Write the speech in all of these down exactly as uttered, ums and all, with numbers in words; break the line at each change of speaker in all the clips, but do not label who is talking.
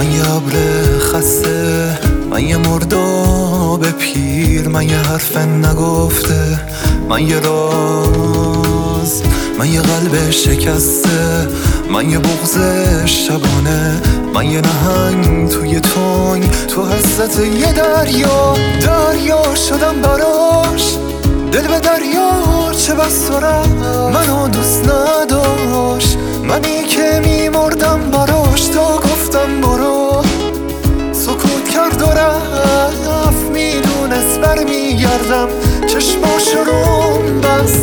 من یه ابر خسته، من یه مرداب پیر، من یه حرف نگفته، من یه راز، من یه قلب شکسته، من یه بغض شبانه، من یه نهنگ توی تنگ، تو حسرت یه دریا. دریا شدم براش، دل به دریا چه بس دارم، منو دوست نداشت، منی که میمردم براش تا گفتم برو. سکوت کرد و رفت، میدونست برمیگردم، چشماش روم بس.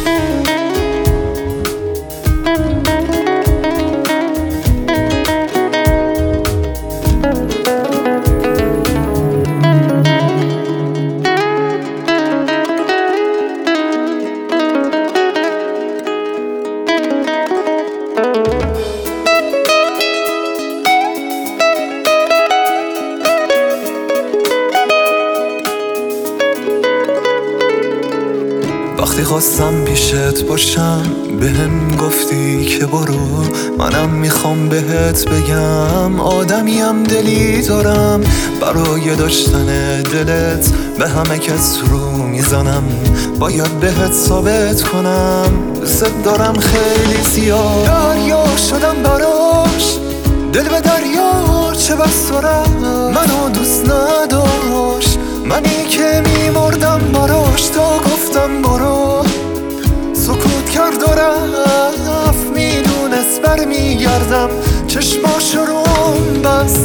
وقتی خواستم پیشت باشم بهم گفتی که برو، منم میخوام بهت بگم آدمیم دلی دارم، برای داشتن دلت به همه کس رو میزنم، باید بهت ثابت کنم دوست دارم خیلی زیاد. دریا شدم براش، دل به دریا چه بس دارم، منو دوست نداشت، منی که میمردم براش تا گفتم برو. سکوت کرد و رفت، میدونست برمیگردم، چشماش روم بس.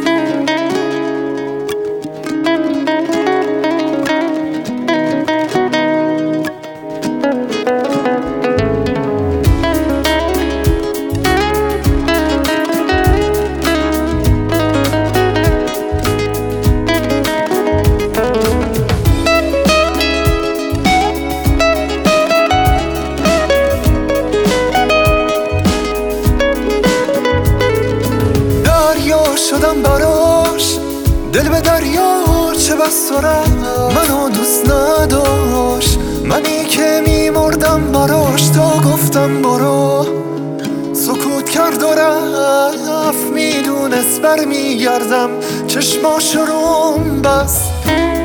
شدم براش، دل به دریا چه بس دارم، منو دوست نداشت، منی که میمردم براش تا گفتم برو. سکوت کرد و رفت، میدونست برمیگردم، چشماش روم بس.